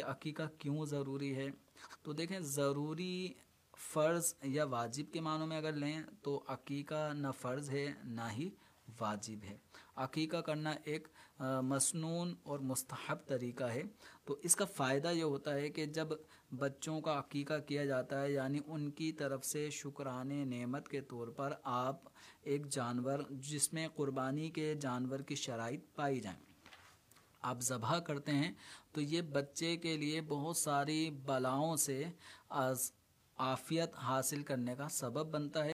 अकीका क्यों ज़रूरी है? तो देखें, ज़रूरी, फ़र्ज़ या वाजिब के मानों में अगर लें तो अकीका न फ़र्ज़ है ना ही वाजिब है। अकीका करना एक मसनून और मुस्तहब तरीका है। तो इसका फ़ायदा ये होता है कि जब बच्चों का अकीका किया जाता है, यानी उनकी तरफ से शुक्राने नेमत के तौर पर आप एक जानवर जिसमें क़ुरबानी के जानवर की शराइत पाई जाएँ आप ज़बह करते हैं, तो ये बच्चे के लिए बहुत सारी बलाओं से आफ़ियत हासिल करने का सबब बनता है।